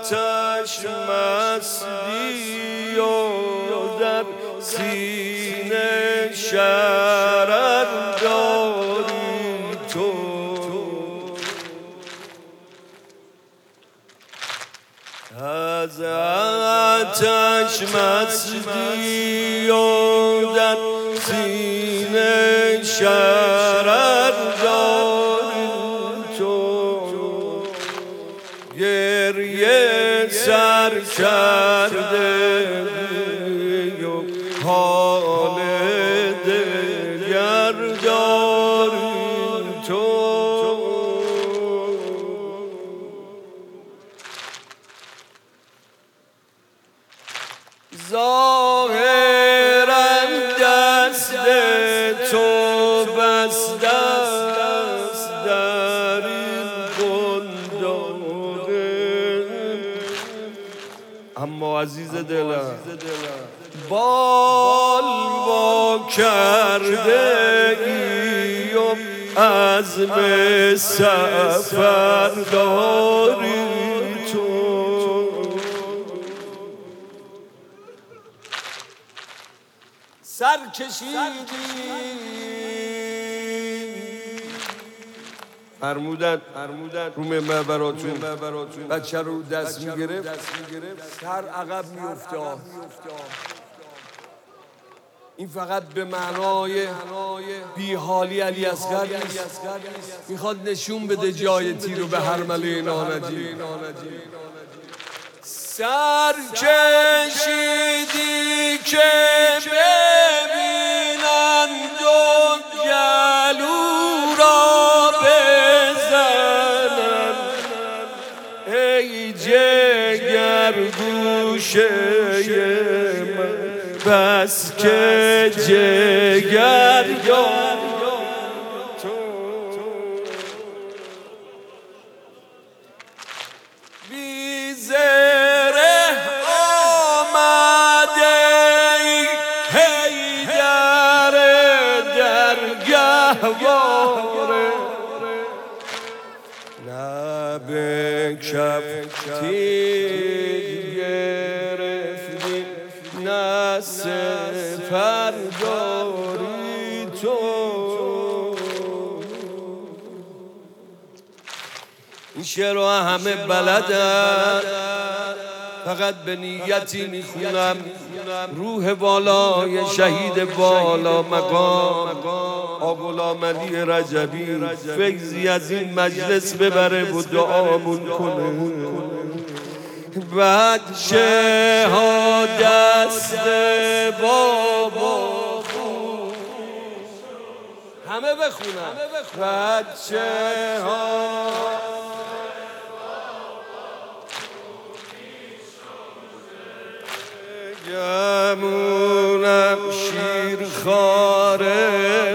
آتش مستی و در سینه شرر داری تو. از آتش مستی و در سینه شرر داری تو. گریه سر کرده و حال دگر داری تو. ظاهراً دست تو بسته است در این گلدانه، اما عزیز دلم بال وا کرده ای و عزم سفر داری تو. سر کشیدی فرمودن رو منبر براتون بچه رو دست میگرفت سر عقب میافتاد. این فقط به معنای بیحالی علی اصغر نیست، میخواد نشون بده جای تیر رو به هرمله نانجی. سر کشیدی که ببینند و گلو را بزنند، ای جگر گوشه من بس که جگر داری تو. بی زره آمده ای حیدر درگهواره، نه به کف تیر گرفتی نه سپر داری تو. این شعر رو همه بلدن، فقط به نیتی میخونم روح بالای شهید بالا مقام آقا علی رجبی فیضی از این مجلس ببره و دعامون کنه. بچه ها دست بابا همه بخونم. بچه ها گمونم شیر خاره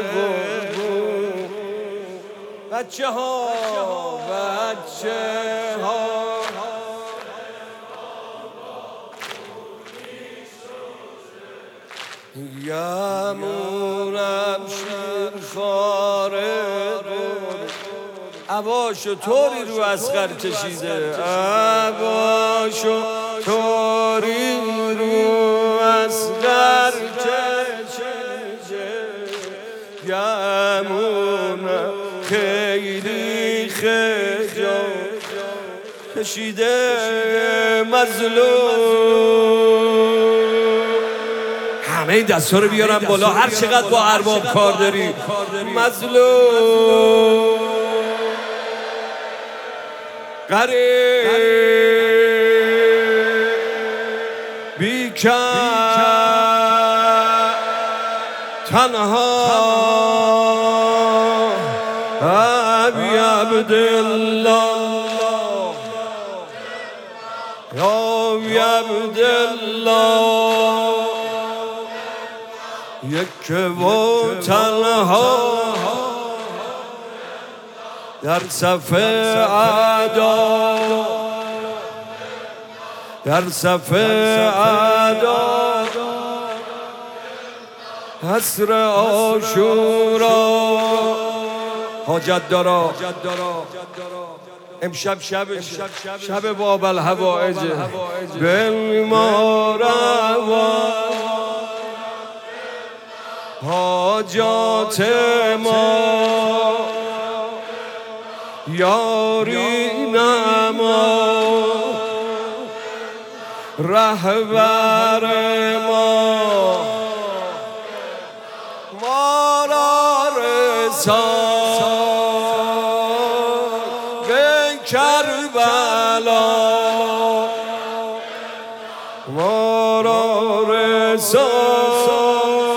بچه ها گمونم شیر خاره عباشو طوری رو اصغر کشیده، عباشو طوری رو اصغر کشیده، گمونم خیلی خجا کشیده مظلوم. همه این دستا رو بیارم بالا هر چقدر با ارباب کار داری. مظلوم غریب بیکن تنها ابی عبدالله ابی عبدالله یک و تنها در صف اعدا در صف اعدا حسر عاشورا حاجت دارا امشب شب باب الهوائج بالما روا حاجات ما یاری نما رهبر ما را رسان به کربلا ما را رسان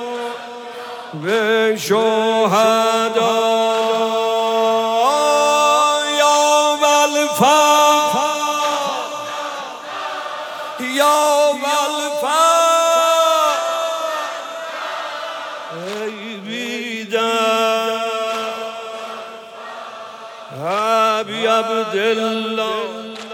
به شهدا یا والفا ای بیدر ابی عبدالله